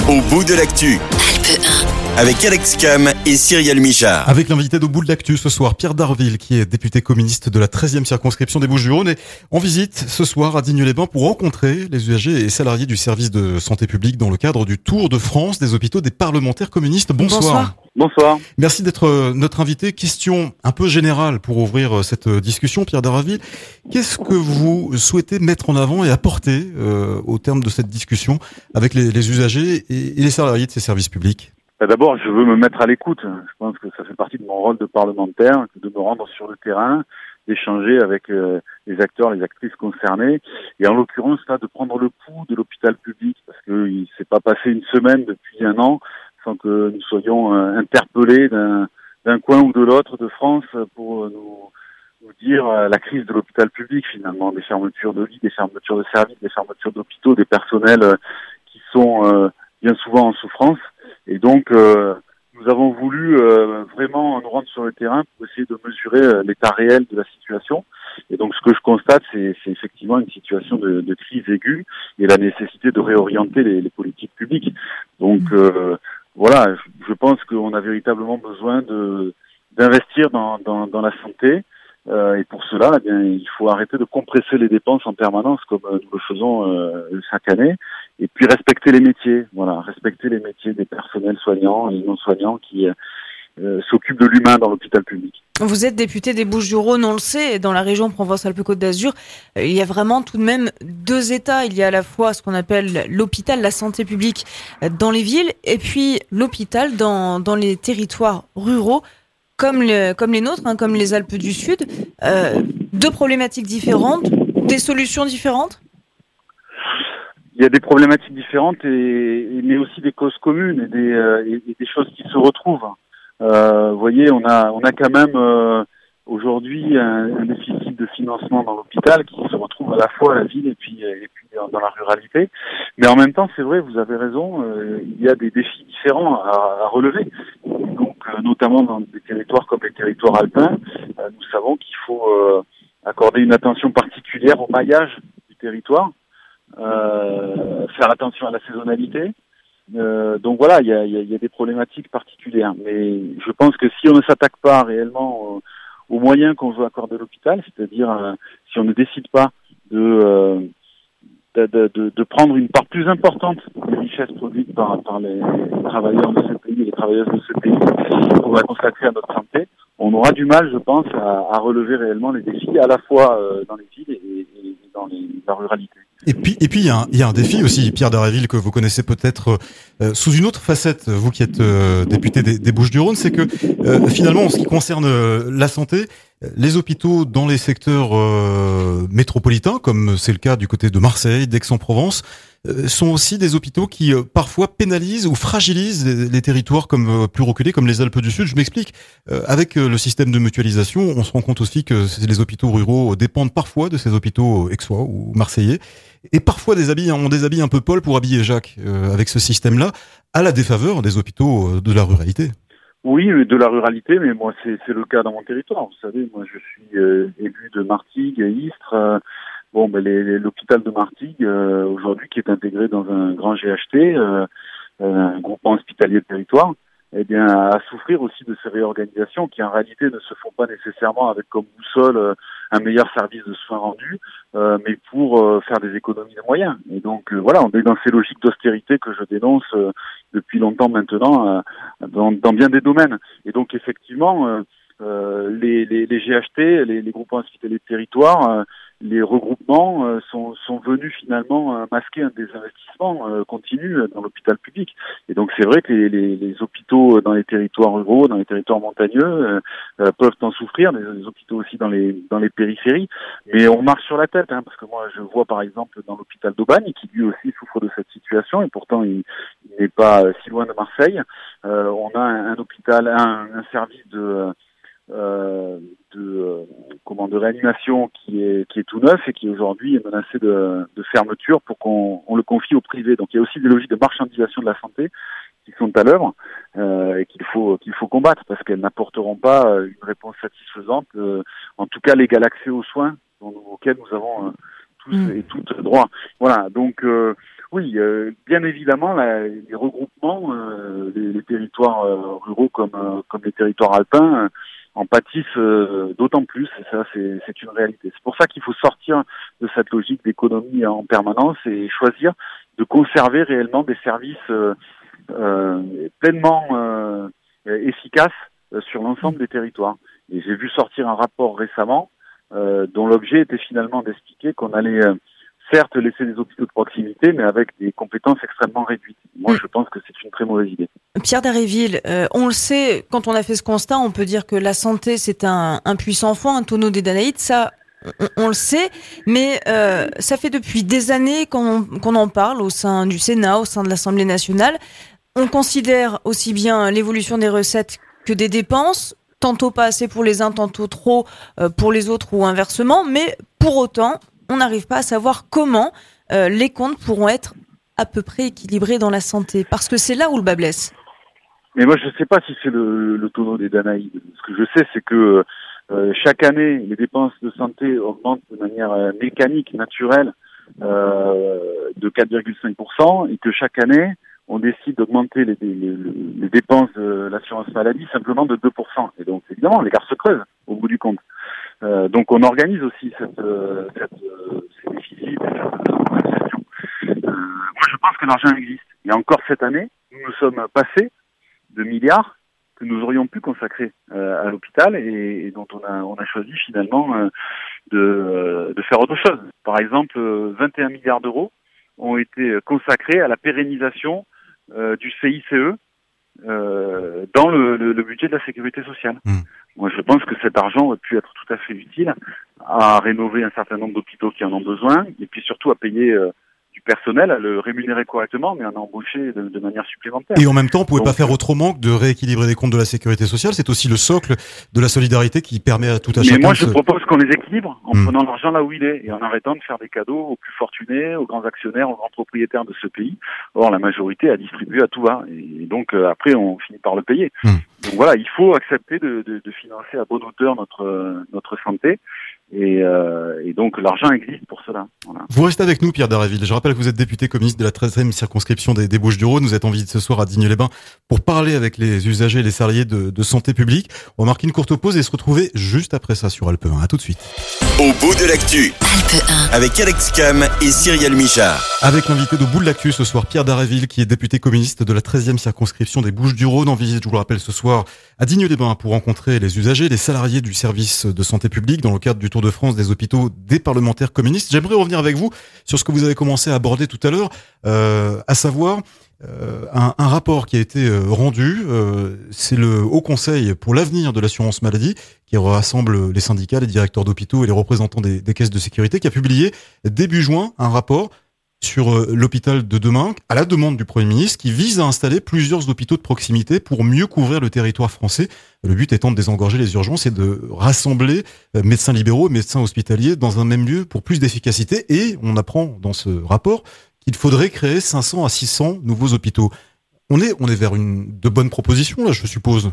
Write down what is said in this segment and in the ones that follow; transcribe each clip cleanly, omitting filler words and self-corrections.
Au bout de l'actu. Alpe 1. Avec Alex Cam et Cyrielle Michard. Avec l'invité d'Au bout de l'actu ce soir, Pierre Darville, qui est député communiste de la 13e circonscription des Bouches-du-Rhône, est en visite ce soir à Digne-les-Bains pour rencontrer les usagers et salariés du service de santé publique dans le cadre du Tour de France des hôpitaux des parlementaires communistes. Bonsoir. Bonsoir. Merci d'être notre invité. Question un peu générale pour ouvrir cette discussion, Pierre Darville. Qu'est-ce que vous souhaitez mettre en avant et apporter au terme de cette discussion avec les usagers et les salariés de ces services publics ? D'abord, je veux me mettre à l'écoute. Je pense que ça fait partie de mon rôle de parlementaire, de me rendre sur le terrain, d'échanger avec les acteurs, les actrices concernées, et en l'occurrence là, de prendre le pouls de l'hôpital public, parce que il s'est pas passé une semaine depuis un an sans que nous soyons interpellés d'un coin ou de l'autre de France pour nous dire la crise de l'hôpital public, finalement, des fermetures de lits, des fermetures de services, des fermetures d'hôpitaux, des personnels qui sont bien souvent en souffrance. Et donc, nous avons voulu vraiment nous rendre sur le terrain pour essayer de mesurer l'état réel de la situation. Et donc, ce que je constate, c'est effectivement une situation de crise aiguë et la nécessité de réorienter les politiques publiques. Donc, voilà, je pense qu'on a véritablement besoin d'investir dans la santé. Et pour cela, eh bien, il faut arrêter de compresser les dépenses en permanence comme nous le faisons chaque année, et puis respecter les métiers. Voilà, respecter les métiers des personnels soignants et non soignants qui s'occupent de l'humain dans l'hôpital public. Vous êtes député des Bouches-du-Rhône, on le sait, et dans la région Provence-Alpes-Côte d'Azur, il y a vraiment tout de même deux états. Il y a à la fois ce qu'on appelle l'hôpital, la santé publique dans les villes, et puis l'hôpital dans les territoires ruraux, comme les nôtres, comme les Alpes du Sud. Deux problématiques différentes, des solutions différentes ? Il y a des problématiques différentes, mais aussi des causes communes et des choses qui se retrouvent. Vous voyez, on a quand même aujourd'hui un déficit de financement dans l'hôpital qui se retrouve à la fois à la ville et puis dans la ruralité. Mais en même temps, c'est vrai, vous avez raison, il y a des défis différents à relever. Donc, notamment dans des territoires comme les territoires alpins, nous savons qu'il faut accorder une attention particulière au maillage du territoire, faire attention à la saisonnalité. Donc voilà, il y a des problématiques particulières. Mais je pense que si on ne s'attaque pas réellement aux moyens qu'on veut accorder à l'hôpital, c'est-à-dire si on ne décide pas de prendre une part plus importante des richesses produites par les travailleurs de ce pays et les travailleuses de ce pays, qu'on va consacrer à notre santé, on aura du mal, je pense, à relever réellement les défis, à la fois dans les villes et dans la ruralité. Et puis il y a un défi aussi, Pierre Darville, que vous connaissez peut-être sous une autre facette, vous qui êtes député des Bouches-du-Rhône, c'est que finalement, en ce qui concerne la santé, les hôpitaux dans les secteurs métropolitains, comme c'est le cas du côté de Marseille, d'Aix-en-Provence, sont aussi des hôpitaux qui parfois pénalisent ou fragilisent les territoires comme plus reculés, comme les Alpes du Sud. Je m'explique. Avec le système de mutualisation, on se rend compte aussi que les hôpitaux ruraux dépendent parfois de ces hôpitaux aixois ou marseillais, et parfois on déshabille un peu Paul pour habiller Jacques avec ce système-là, à la défaveur des hôpitaux de la ruralité. Oui, de la ruralité, mais moi c'est le cas dans mon territoire. Vous savez, moi je suis élu de Martigues et Istres. L'hôpital de Martigues aujourd'hui, qui est intégré dans un grand GHT, un groupement hospitalier de territoire, eh bien à souffrir aussi de ces réorganisations qui en réalité ne se font pas nécessairement avec comme boussole un meilleur service de soins rendus, mais pour faire des économies de moyens. Et donc voilà, on est dans ces logiques d'austérité que je dénonce depuis longtemps maintenant dans bien des domaines. Et donc effectivement, les GHT, les groupements hospitaliers de territoire, les regroupements sont venus finalement masquer un désinvestissement continu dans l'hôpital public. Et donc c'est vrai que les hôpitaux dans les territoires ruraux, dans les territoires montagneux peuvent en souffrir, les hôpitaux aussi dans les périphéries. Mais on marche sur la tête, parce que moi je vois par exemple dans l'hôpital d'Aubagne, qui lui aussi souffre de cette situation, et pourtant il n'est pas si loin de Marseille. On a un hôpital, un service de réanimation qui est tout neuf et qui aujourd'hui est menacé de fermeture pour qu'on le confie au privé. Donc il y a aussi des logiques de marchandisation de la santé qui sont à l'œuvre et qu'il faut combattre parce qu'elles n'apporteront pas une réponse satisfaisante, en tout cas l'égal accès aux soins auxquels nous avons tous et toutes droit. Voilà, donc Oui, bien évidemment, les regroupements, les territoires ruraux comme les territoires alpins en pâtissent d'autant plus. Et ça, c'est une réalité. C'est pour ça qu'il faut sortir de cette logique d'économie en permanence et choisir de conserver réellement des services pleinement efficaces sur l'ensemble des territoires. Et j'ai vu sortir un rapport récemment dont l'objet était finalement d'expliquer qu'on allait certes laisser des hôpitaux de proximité, mais avec des compétences extrêmement réduites. Moi, je pense que c'est une très mauvaise idée. Pierre Dharréville, on le sait, quand on a fait ce constat, on peut dire que la santé, c'est un puissant fond, un tonneau des Danaïdes, ça, on le sait, mais ça fait depuis des années qu'on en parle au sein du Sénat, au sein de l'Assemblée nationale. On considère aussi bien l'évolution des recettes que des dépenses, tantôt pas assez pour les uns, tantôt trop pour les autres ou inversement, mais pour autant, on n'arrive pas à savoir comment les comptes pourront être à peu près équilibrés dans la santé, parce que c'est là où le bât blesse. Mais moi, je ne sais pas si c'est le tonneau des Danaïdes. Ce que je sais, c'est que chaque année, les dépenses de santé augmentent de manière mécanique, naturelle, de 4,5%, et que chaque année, on décide d'augmenter les dépenses de l'assurance maladie simplement de 2%. Et donc, évidemment, l'écart se creuse au bout du compte. Donc, on organise aussi ces déficits et cette organisation. Moi, je pense que l'argent existe. Et encore cette année, nous sommes passés de milliards que nous aurions pu consacrer à l'hôpital et dont on a choisi finalement de faire autre chose. Par exemple, 21 milliards d'euros ont été consacrés à la pérennisation du CICE dans le budget de la sécurité sociale. Moi, je pense que cet argent aurait pu être tout à fait utile à rénover un certain nombre d'hôpitaux qui en ont besoin, et puis surtout à payer du personnel, à le rémunérer correctement, mais à embaucher de manière supplémentaire. Et en même temps, on pouvait pas faire autrement que de rééquilibrer les comptes de la sécurité sociale. C'est aussi le socle de la solidarité qui permet à tout un chacun. Mais moi, je propose qu'on les équilibre en prenant l'argent là où il est et en arrêtant de faire des cadeaux aux plus fortunés, aux grands actionnaires, aux grands propriétaires de ce pays. Or, la majorité a distribué à tout va. Et donc, après, on finit par le payer. Donc voilà, il faut accepter de financer à bonne hauteur notre santé. Et donc l'argent existe pour cela. Voilà. Vous restez avec nous, Pierre Dharréville. Je rappelle que vous êtes député communiste de la 13e circonscription des Bouches-du-Rhône. Vous êtes en visite ce soir à Digne-les-Bains pour parler avec les usagers et les salariés de santé publique. On va marquer une courte pause et se retrouver juste après ça sur Alpe 1. À tout de suite. Au bout de l'actu. Alpe 1. Avec Alex Cam et Cyrielle Michard. Avec l'invité de bout de l'actu ce soir, Pierre Dharréville, qui est député communiste de la 13e circonscription des Bouches-du-Rhône, en visite, je vous le rappelle, ce soir à Digne-les-Bains pour rencontrer les usagers, les salariés du service de santé publique dans le cadre du Tour de France des hôpitaux des parlementaires communistes. J'aimerais revenir avec vous sur ce que vous avez commencé à aborder tout à l'heure, à savoir un rapport qui a été rendu. C'est le Haut Conseil pour l'avenir de l'assurance maladie qui rassemble les syndicats, les directeurs d'hôpitaux et les représentants des caisses de sécurité, qui a publié début juin un rapport sur l'hôpital de demain, à la demande du Premier ministre, qui vise à installer plusieurs hôpitaux de proximité pour mieux couvrir le territoire français. Le but étant de désengorger les urgences et de rassembler médecins libéraux et médecins hospitaliers dans un même lieu pour plus d'efficacité. Et on apprend dans ce rapport qu'il faudrait créer 500 à 600 nouveaux hôpitaux. On est vers de bonnes propositions, là, je suppose.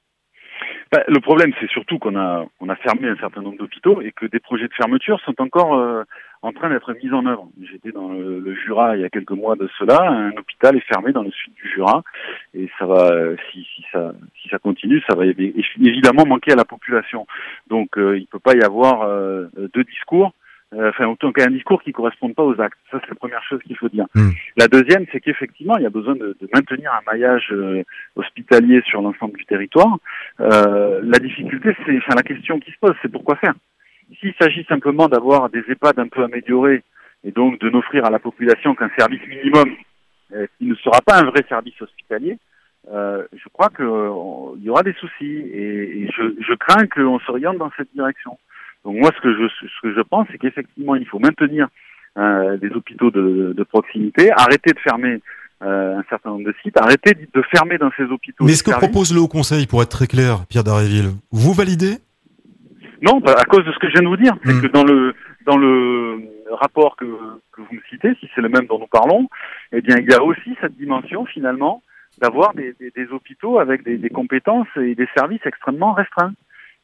Le problème, c'est surtout qu'on a fermé un certain nombre d'hôpitaux et que des projets de fermeture sont encore en train d'être mis en œuvre. J'étais dans le Jura il y a quelques mois de cela. Un hôpital est fermé dans le sud du Jura et ça va, si ça continue, ça va évidemment manquer à la population. Donc, il peut pas y avoir deux discours. Autant qu'un discours qui ne corresponde pas aux actes. Ça, c'est la première chose qu'il faut dire. La deuxième, c'est qu'effectivement, il y a besoin de maintenir un maillage hospitalier sur l'ensemble du territoire. La difficulté, la question qui se pose, c'est pourquoi faire. S'il s'agit simplement d'avoir des EHPAD un peu améliorés et donc de n'offrir à la population qu'un service minimum qui ne sera pas un vrai service hospitalier, je crois qu'il y aura des soucis et je crains qu'on s'oriente dans cette direction. Donc moi, ce que je pense, c'est qu'effectivement, il faut maintenir des hôpitaux de proximité, arrêter de fermer un certain nombre de sites, arrêter de fermer dans ces hôpitaux. Mais ce que propose le Haut Conseil, pour être très clair, Pierre Dharréville, vous validez ? Non, à cause de ce que je viens de vous dire, c'est que dans le rapport que vous me citez, si c'est le même dont nous parlons, eh bien, il y a aussi cette dimension finalement d'avoir des hôpitaux avec des compétences et des services extrêmement restreints.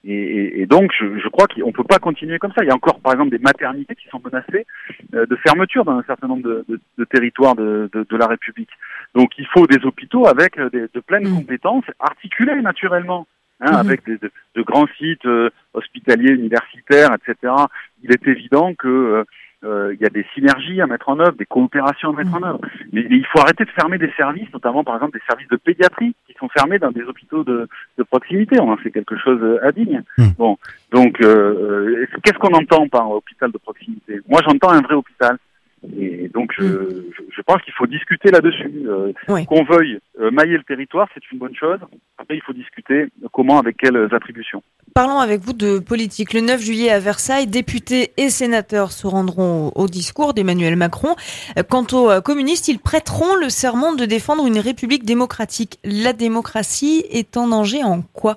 Et donc, je crois qu'on peut pas continuer comme ça. Il y a encore, par exemple, des maternités qui sont menacées de fermeture dans un certain nombre de territoires de la République. Donc, il faut des hôpitaux avec de pleines compétences, articulés naturellement, avec de grands sites hospitaliers, universitaires, etc. Il est évident que il y a des synergies à mettre en œuvre, des coopérations à mettre en œuvre. Mais il faut arrêter de fermer des services, notamment par exemple des services de pédiatrie qui sont fermés dans des hôpitaux de proximité. On en fait quelque chose d'indigne. Bon, donc qu'est-ce qu'on entend par hôpital de proximité? Moi, j'entends un vrai hôpital. Et donc, je pense qu'il faut discuter là-dessus. Qu'on veuille mailler le territoire, c'est une bonne chose. Après, il faut discuter comment, avec quelles attributions. Parlons avec vous de politique. Le 9 juillet à Versailles, députés et sénateurs se rendront au discours d'Emmanuel Macron. Quant aux communistes, ils prêteront le serment de défendre une république démocratique. La démocratie est en danger en quoi?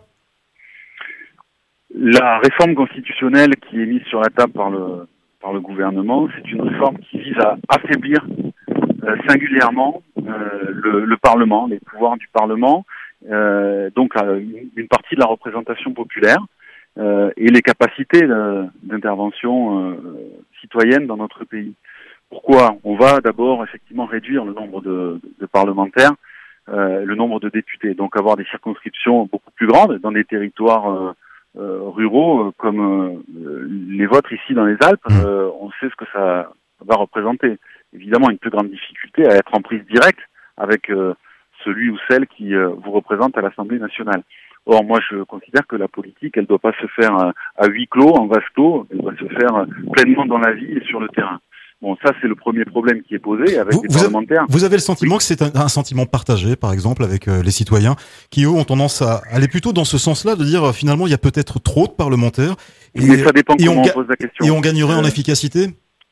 La réforme constitutionnelle qui est mise sur la table par le gouvernement, c'est une réforme qui vise à affaiblir singulièrement le Parlement, les pouvoirs du Parlement, donc une partie de la représentation populaire et les capacités d'intervention citoyenne dans notre pays. Pourquoi? On va d'abord effectivement réduire le nombre de parlementaires, le nombre de députés, donc avoir des circonscriptions beaucoup plus grandes dans des territoires ruraux comme les vôtres ici dans les Alpes. On sait ce que ça va représenter. Évidemment, une plus grande difficulté à être en prise directe avec celui ou celle qui vous représente à l'Assemblée nationale. Or, moi, je considère que la politique, elle doit pas se faire à huis clos, en vase clos, elle doit se faire pleinement dans la vie et sur le terrain. Bon, ça, c'est le premier problème qui est posé avec les parlementaires. Vous avez le sentiment que c'est un sentiment partagé, par exemple, avec les citoyens, qui, eux, ont tendance à aller plutôt dans ce sens-là, de dire, finalement, il y a peut-être trop de parlementaires. Mais ça dépend comment on pose la question. Et on gagnerait en efficacité?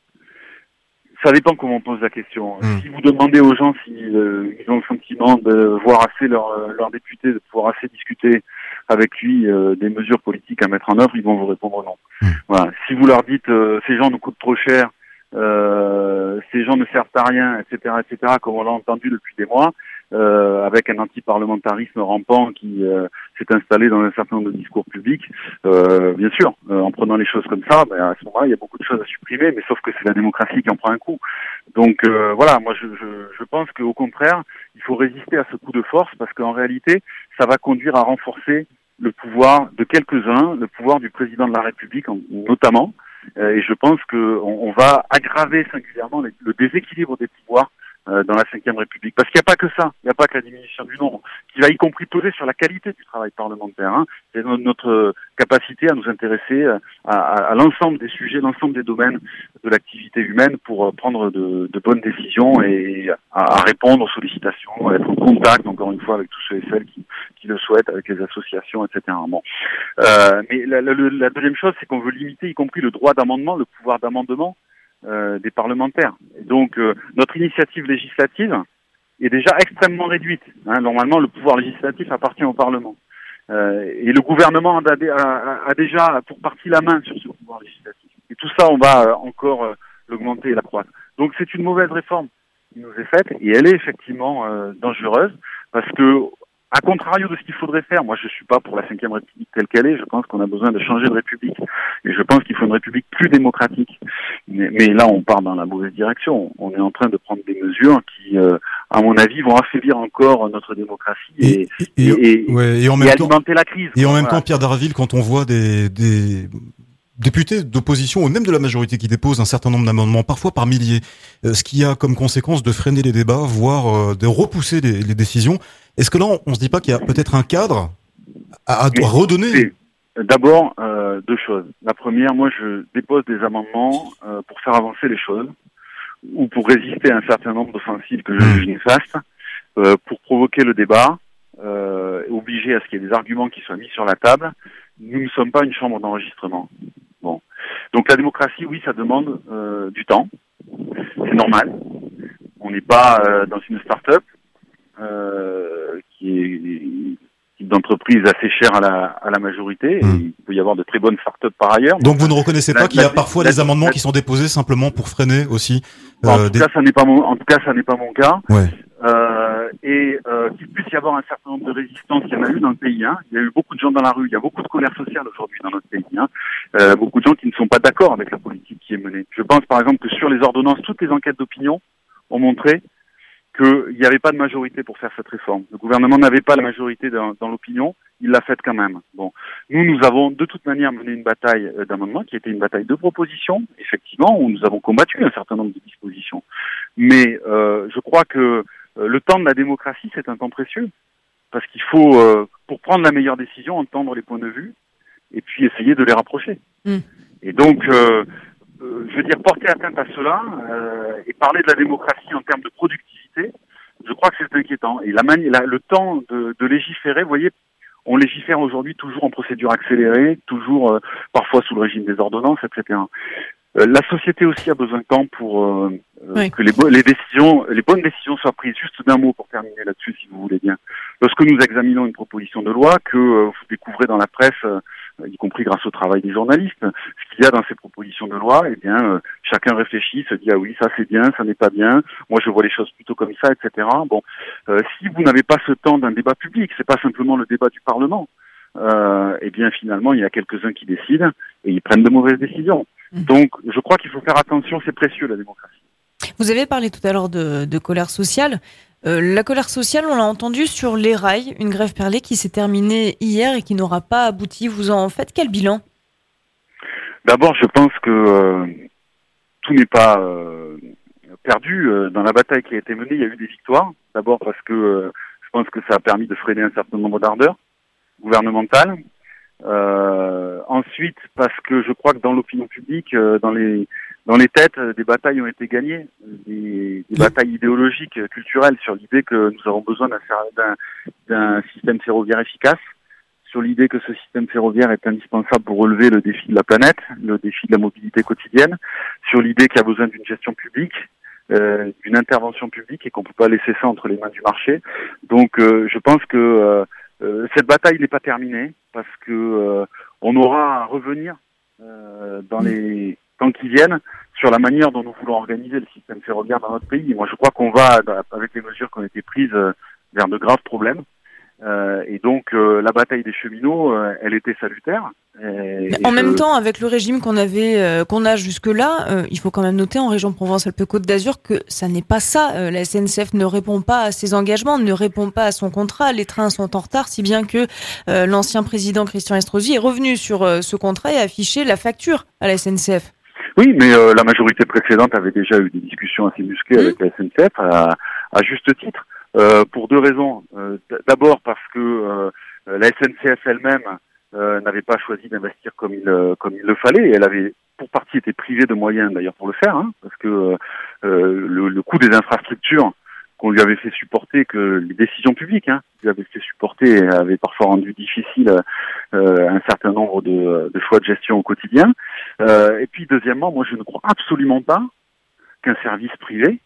Ça dépend comment on pose la question. Si vous demandez aux gens s'ils ont le sentiment de voir assez leur député, de pouvoir assez discuter avec lui des mesures politiques à mettre en œuvre, ils vont vous répondre non. Voilà. Si vous leur dites ces gens nous coûtent trop cher, ces gens ne servent à rien, etc., comme on l'a entendu depuis des mois, avec un anti-parlementarisme rampant qui s'est installé dans un certain nombre de discours publics, bien sûr, en prenant les choses comme ça, à ce moment-là, il y a beaucoup de choses à supprimer, mais sauf que c'est la démocratie qui en prend un coup. Donc voilà, moi je pense qu'au contraire, il faut résister à ce coup de force, parce qu'en réalité, ça va conduire à renforcer le pouvoir de quelques-uns, le pouvoir du président de la République notamment, et je pense qu'on va aggraver singulièrement le déséquilibre des pouvoirs dans la Ve République. Parce qu'il n'y a pas que ça, il n'y a pas que la diminution du nombre, qui va y compris peser sur la qualité du travail parlementaire. C'est notre capacité à nous intéresser à l'ensemble des sujets, l'ensemble des domaines de l'activité humaine pour prendre de bonnes décisions et à répondre aux sollicitations, à être en contact, encore une fois, avec tous ceux et celles qui le souhaitent, avec les associations, etc. Bon. Mais la deuxième chose, c'est qu'on veut limiter, y compris le droit d'amendement, le pouvoir d'amendement des parlementaires. Et donc, notre initiative législative est déjà extrêmement réduite. Normalement, le pouvoir législatif appartient au Parlement. Et le gouvernement a déjà pour partie la main sur ce pouvoir législatif. Et tout ça, on va encore l'augmenter et l'accroître. Donc, c'est une mauvaise réforme qui nous est faite, et elle est effectivement dangereuse, parce que à contrario de ce qu'il faudrait faire, moi je suis pas pour la Ve République telle qu'elle est, je pense qu'on a besoin de changer de République. Et je pense qu'il faut une République plus démocratique. Mais là on part dans la mauvaise direction. On est en train de prendre des mesures qui, à mon avis, vont affaiblir encore notre démocratie et en même temps, alimenter la crise. Et en même temps, Pierre Daraville, quand on voit des députés d'opposition ou même de la majorité qui déposent un certain nombre d'amendements, parfois par milliers, ce qui a comme conséquence de freiner les débats, voire de repousser les décisions. Est-ce que là, on se dit pas qu'il y a peut-être un cadre à redonner? D'abord, deux choses. La première, moi, je dépose des amendements pour faire avancer les choses ou pour résister à un certain nombre d'offensives que je juge néfastes, pour provoquer le débat, obliger à ce qu'il y ait des arguments qui soient mis sur la table. Nous ne sommes pas une chambre d'enregistrement. Bon. Donc la démocratie, oui, ça demande du temps. C'est normal. On n'est pas dans une start-up qui est d'entreprise assez chère à la majorité. Et il peut y avoir de très bonnes start-up par ailleurs. Donc vous ne reconnaissez pas qu'il y a parfois des amendements qui sont déposés simplement pour freiner aussi en tout cas, ça n'est pas mon cas. Ouais. et qu'il puisse y avoir un certain nombre de résistances. Il y en a eu dans le pays. Hein. Il y a eu beaucoup de gens dans la rue. Il y a beaucoup de colère sociale aujourd'hui dans notre pays. Hein. Beaucoup de gens qui ne sont pas d'accord avec la politique qui est menée. Je pense par exemple que sur les ordonnances, toutes les enquêtes d'opinion ont montré qu'il n'y avait pas de majorité pour faire cette réforme. Le gouvernement n'avait pas la majorité dans l'opinion, il l'a faite quand même. Bon, nous avons de toute manière mené une bataille d'amendements qui était une bataille de propositions, effectivement, où nous avons combattu un certain nombre de dispositions. Mais je crois que le temps de la démocratie, c'est un temps précieux, parce qu'il faut, pour prendre la meilleure décision, entendre les points de vue, et puis essayer de les rapprocher. Et donc, je veux dire, porter atteinte à cela et parler de la démocratie en termes de productivité, je crois que c'est inquiétant. Et le temps de légiférer, vous voyez, on légifère aujourd'hui toujours en procédure accélérée, toujours parfois sous le régime des ordonnances, etc. La société aussi a besoin de temps pour que les bonnes décisions soient prises. Juste d'un mot pour terminer là-dessus, si vous voulez bien. Lorsque nous examinons une proposition de loi que vous découvrez dans la presse, y compris grâce au travail des journalistes, ce qu'il y a dans ces propositions de loi, eh bien, chacun réfléchit, se dit ah oui, ça c'est bien, ça n'est pas bien. Moi, je vois les choses plutôt comme ça, etc. Bon, si vous n'avez pas ce temps d'un débat public, c'est pas simplement le débat du Parlement. Eh bien, finalement, il y a quelques-uns qui décident et ils prennent de mauvaises décisions. Donc, je crois qu'il faut faire attention, c'est précieux la démocratie. Vous avez parlé tout à l'heure de colère sociale. La colère sociale, on l'a entendu sur les rails, une grève perlée qui s'est terminée hier et qui n'aura pas abouti. Vous en faites quel bilan ? D'abord, je pense que tout n'est pas perdu. Dans la bataille qui a été menée, il y a eu des victoires. D'abord parce que je pense que ça a permis de freiner un certain nombre d'ardeurs gouvernementales. Ensuite, parce que je crois que dans l'opinion publique, dans les têtes, des batailles ont été gagnées, des batailles idéologiques, culturelles, sur l'idée que nous avons besoin d'un système ferroviaire efficace, sur l'idée que ce système ferroviaire est indispensable pour relever le défi de la planète, le défi de la mobilité quotidienne, sur l'idée qu'il y a besoin d'une gestion publique, d'une intervention publique et qu'on ne peut pas laisser ça entre les mains du marché. Donc, je pense que cette bataille n'est pas terminée parce que on aura à revenir dans les temps qui viennent sur la manière dont nous voulons organiser le système ferroviaire dans notre pays. Moi, je crois qu'on va, avec les mesures qui ont été prises, vers de graves problèmes. Et donc, la bataille des cheminots, elle était salutaire. En même temps, avec le régime qu'on a jusque-là, il faut quand même noter en région Provence-Alpes-Côte d'Azur que ça n'est pas ça. La SNCF ne répond pas à ses engagements, ne répond pas à son contrat. Les trains sont en retard, si bien que l'ancien président Christian Estrosi est revenu sur ce contrat et a affiché la facture à la SNCF. Oui, mais la majorité précédente avait déjà eu des discussions assez musclées avec la SNCF, à juste titre. Pour deux raisons. D'abord parce que la SNCF elle-même n'avait pas choisi d'investir comme il le fallait. Elle avait pour partie été privée de moyens d'ailleurs pour le faire, hein, parce que le coût des infrastructures qu'on lui avait fait supporter, que les décisions publiques lui avaient fait supporter, avaient parfois rendu difficile un certain nombre de choix de gestion au quotidien. Et puis deuxièmement, moi je ne crois absolument pas qu'un service privé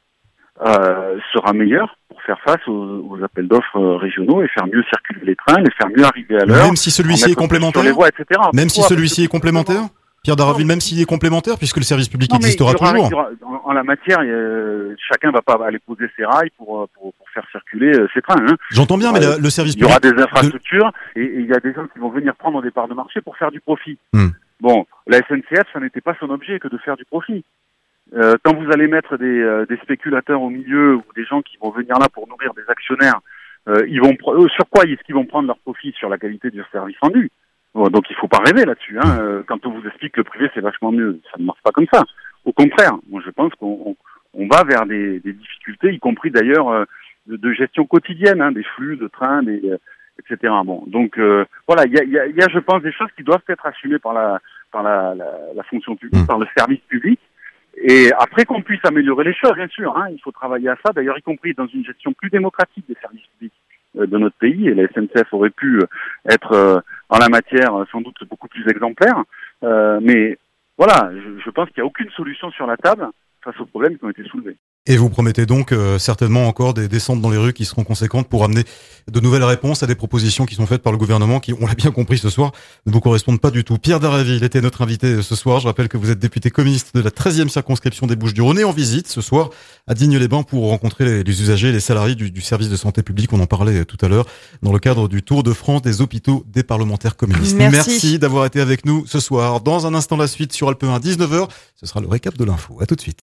sera meilleur pour faire face aux appels d'offres régionaux et faire mieux circuler les trains, les faire mieux arriver à l'heure. Même si celui-ci est complémentaire, voies, etc. Même si celui-ci est complémentaire, Pierre Daraville, même s'il est complémentaire, puisque le service public existera toujours. En la matière, chacun va pas aller poser ses rails pour faire circuler ses trains. Hein. J'entends bien, mais le service public... Il y aura des infrastructures et il y a des gens qui vont venir prendre des parts de marché pour faire du profit. Bon, la SNCF, ça n'était pas son objet que de faire du profit. Quand vous allez mettre des spéculateurs au milieu ou des gens qui vont venir là pour nourrir des actionnaires, sur quoi est-ce qu'ils vont prendre leur profit? Sur la qualité du service rendu. Bon, donc il faut pas rêver là-dessus. Quand on vous explique que le privé c'est vachement mieux, ça ne marche pas comme ça. Au contraire, moi je pense qu'on va vers des difficultés, y compris d'ailleurs de gestion quotidienne, des flux de trains, etc. Bon, donc voilà, il y a je pense des choses qui doivent être assumées par la fonction publique, par le service public. Et après qu'on puisse améliorer les choses, bien sûr, il faut travailler à ça, d'ailleurs y compris dans une gestion plus démocratique des services publics de notre pays, et la SNCF aurait pu être en la matière sans doute beaucoup plus exemplaire, mais voilà, je pense qu'il n'y a aucune solution sur la table face aux problèmes qui ont été soulevés. Et vous promettez donc certainement encore des descentes dans les rues qui seront conséquentes pour amener de nouvelles réponses à des propositions qui sont faites par le gouvernement qui, on l'a bien compris ce soir, ne vous correspondent pas du tout. Pierre Daravi, il était notre invité ce soir. Je rappelle que vous êtes député communiste de la 13e circonscription des Bouches-du-Rhône et en visite ce soir à Digne-les-Bains pour rencontrer les usagers, les salariés du service de santé publique. On en parlait tout à l'heure dans le cadre du Tour de France des hôpitaux des parlementaires communistes. Merci d'avoir été avec nous ce soir. Dans un instant, la suite sur Alpe 1, 19h. Ce sera le récap de l'info. À tout de suite.